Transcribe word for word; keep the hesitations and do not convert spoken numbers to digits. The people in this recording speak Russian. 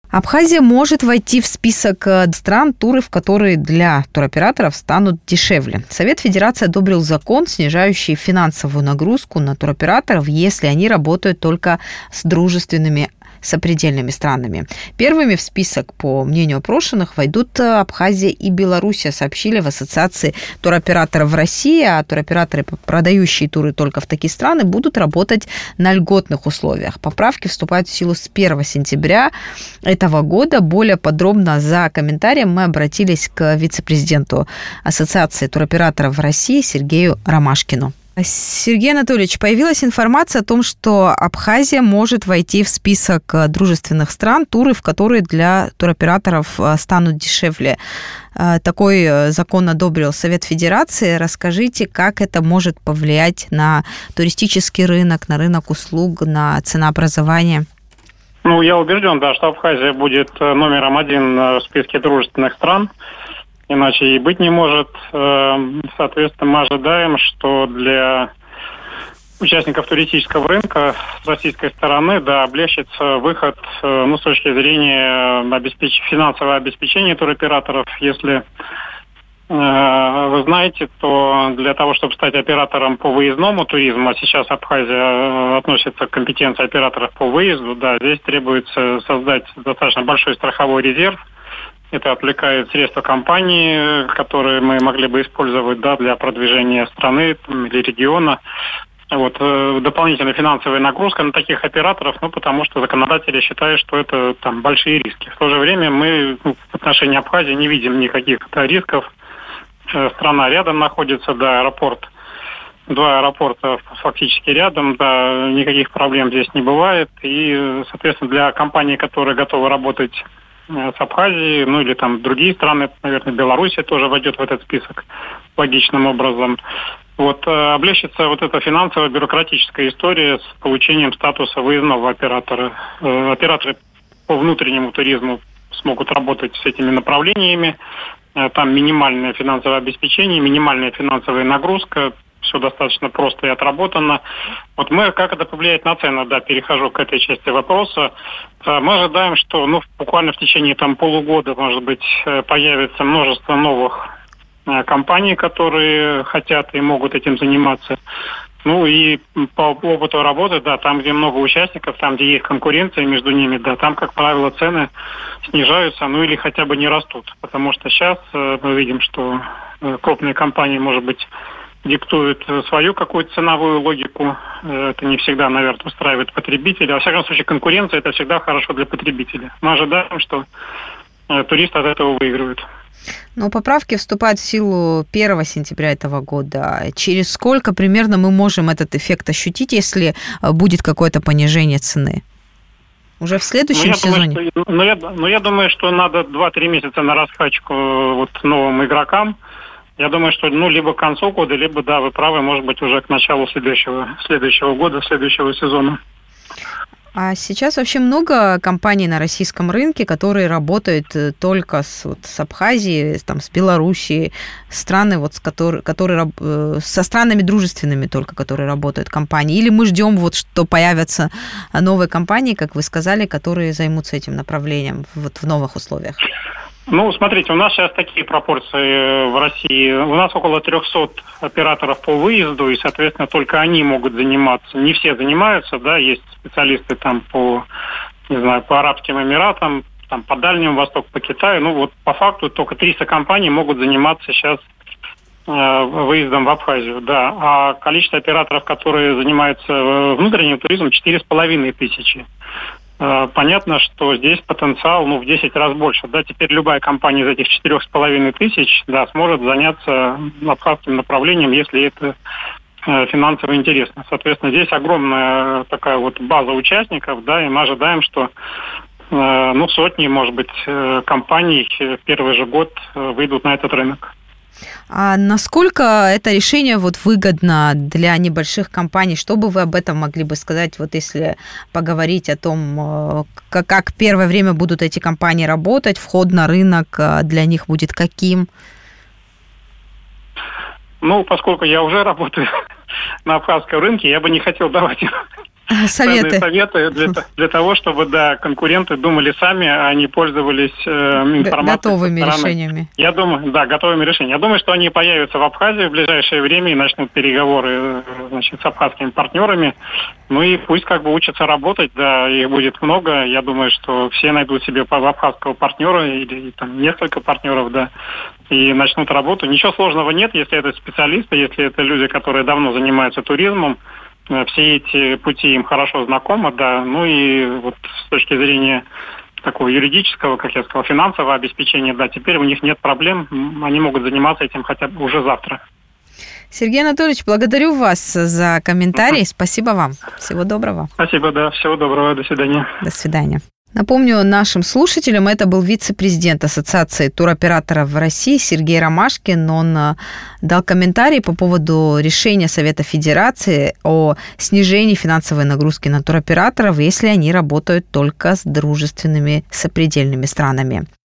Абхазия может войти в список стран, туры в которые для туроператоров станут дешевле. Совет Федерации одобрил закон, снижающий финансовую нагрузку на туроператоров, если они работают только с дружественными сопредельными странами. Первыми в список, по мнению опрошенных, войдут Абхазия и Белоруссия, сообщили в Ассоциации туроператоров России, а туроператоры, продающие туры только в такие страны, будут работать на льготных условиях. Поправки вступают в силу с первого сентября этого года. Более подробно за комментарием мы обратились к вице-президенту Ассоциации туроператоров России Сергею Ромашкину. Сергей Анатольевич, появилась информация о том, что Абхазия может войти в список дружественных стран, туры в которые для туроператоров станут дешевле. Такой закон одобрил Совет Федерации. Расскажите, как это может повлиять на туристический рынок, на рынок услуг, на ценообразование? Ну, я убежден, да, что Абхазия будет номером один в списке дружественных стран. Иначе и быть не может. Соответственно, мы ожидаем, что для участников туристического рынка с российской стороны, да, облегчится выход, ну, с точки зрения обеспеч... финансового обеспечения туроператоров. Если э, вы знаете, то для того, чтобы стать оператором по выездному туризму, а сейчас Абхазия относится к компетенции операторов по выезду, да, здесь требуется создать достаточно большой страховой резерв. Это отвлекает средства компании, которые мы могли бы использовать, да, для продвижения страны там, или региона. Вот, э, дополнительная финансовая нагрузка на таких операторов, ну, потому что законодатели считают, что это там большие риски. В то же время мы, ну, в отношении Абхазии не видим никаких да, рисков. Э, страна рядом находится, да, аэропорт. Два аэропорта фактически рядом, да, никаких проблем здесь не бывает. И, соответственно, для компаний, которые готовы работать с Абхазией, ну или там другие страны, наверное, Белоруссия тоже войдет в этот список логичным образом. Вот э, облегчится вот эта финансово-бюрократическая история с получением статуса выездного оператора. Э, операторы по внутреннему туризму смогут работать с этими направлениями. Э, там минимальное финансовое обеспечение, минимальная финансовая нагрузка. Все достаточно просто и отработано. Вот мы, как это повлияет на цены, да, перехожу к этой части вопроса. Мы ожидаем, что, ну, буквально в течение там полугода, может быть, появится множество новых компаний, которые хотят и могут этим заниматься. Ну и по опыту работы, да, там, где много участников, там, где есть конкуренция между ними, да, там, как правило, цены снижаются, ну или хотя бы не растут. Потому что сейчас мы видим, что крупные компании, может быть, диктуют свою какую-то ценовую логику. Это не всегда, наверное, устраивает потребителя. Во всяком случае, конкуренция – это всегда хорошо для потребителя. Мы ожидаем, что туристы от этого выигрывают. Но поправки вступают в силу первого сентября этого года. Через сколько примерно мы можем этот эффект ощутить, если будет какое-то понижение цены? Уже в следующем ну, сезоне? Думаю, что, ну, я, ну, я думаю, что надо два-три месяца на раскачку вот, новым игрокам. Я думаю, что ну либо к концу года, либо, да, вы правы, может быть, уже к началу следующего, следующего года, следующего сезона. А сейчас вообще много компаний на российском рынке, которые работают только с, вот, с Абхазией, там, с Белоруссией, страны, вот, с которые, которые, со странами дружественными только, которые работают компании. Или мы ждем, вот, что появятся новые компании, как вы сказали, которые займутся этим направлением вот, в новых условиях? Ну, смотрите, у нас сейчас такие пропорции в России. У нас около триста операторов по выезду, и, соответственно, только они могут заниматься. Не все занимаются, да, есть специалисты там по, не знаю, по Арабским Эмиратам, там по Дальнему Востоку, по Китаю. Ну, вот по факту только триста компаний могут заниматься сейчас э, выездом в Абхазию, да. А количество операторов, которые занимаются внутренним туризмом, четыре с половиной тысячи. Понятно, что здесь потенциал ну, в десять раз больше. Да, теперь любая компания из этих четырех с половиной тысяч да, сможет заняться абхазским направлением, если это э, финансово интересно. Соответственно, здесь огромная такая вот база участников, да, и мы ожидаем, что э, ну, сотни, может быть, э, компаний в первый же год э, выйдут на этот рынок. А насколько это решение вот выгодно для небольших компаний? Что бы вы об этом могли бы сказать, вот если поговорить о том, как, как первое время будут эти компании работать, вход на рынок для них будет каким? Ну, поскольку я уже работаю на абхазском рынке, я бы не хотел давать советы, советы для, для того, чтобы, да, конкуренты думали сами, а не пользовались э, информацией. Готовыми решениями. Я думаю, да, готовыми решениями. Я думаю, что они появятся в Абхазии в ближайшее время и начнут переговоры, значит, с абхазскими партнерами. Ну и пусть как бы учатся работать, да, их будет много. Я думаю, что все найдут себе абхазского партнера или там несколько партнеров, да, и начнут работу. Ничего сложного нет, если это специалисты, если это люди, которые давно занимаются туризмом. Все эти пути им хорошо знакомы, да. Ну и вот с точки зрения такого юридического, как я сказал, финансового обеспечения, да, теперь у них нет проблем, они могут заниматься этим хотя бы уже завтра. Сергей Анатольевич, благодарю вас за комментарий. Спасибо вам. Всего доброго. Спасибо, да. Всего доброго. До свидания. До свидания. Напомню нашим слушателям, это был вице-президент Ассоциации туроператоров в России Сергей Ромашкин. Он дал комментарий по поводу решения Совета Федерации о снижении финансовой нагрузки на туроператоров, если они работают только с дружественными сопредельными странами.